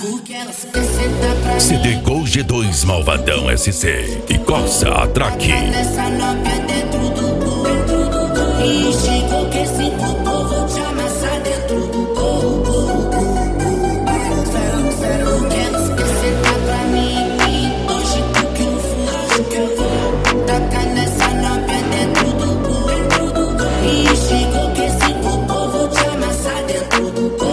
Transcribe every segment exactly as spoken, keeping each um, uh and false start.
C D Gol G dois Malvadão S C e Corsa Atraque. Nessa nópia dentro do gol, dentro do gol. E chegou que esse puto vou te amassar dentro do gol. Sério, sério, quero esquecer, tá pra mim. Hoje tu que eu fui, hoje que eu vou tacar nessa nópia dentro do gol, dentro do gol. E chegou que esse puto vou te amassar dentro do gol.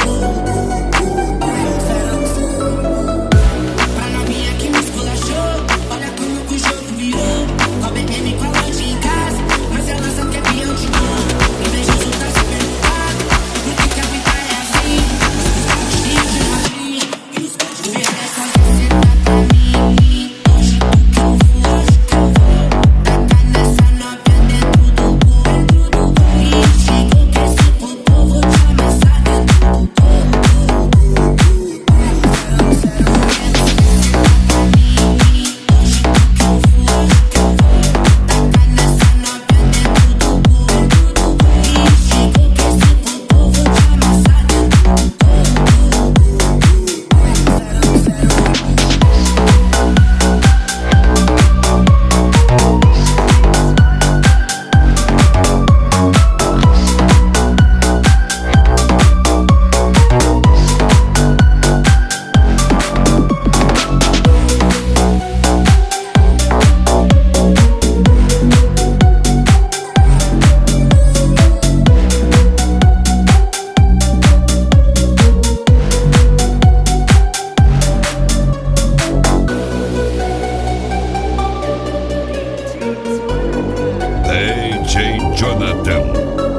D J Jonathan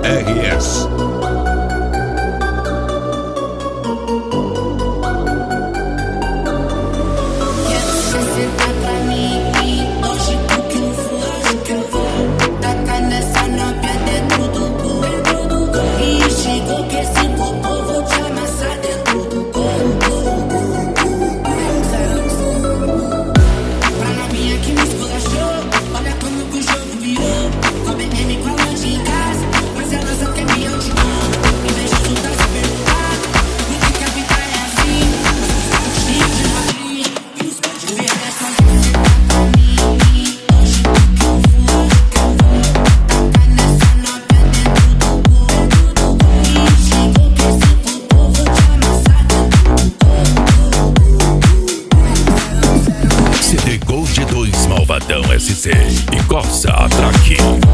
R S. C D Gol G dois Malvadão S C e Corsa Atraque.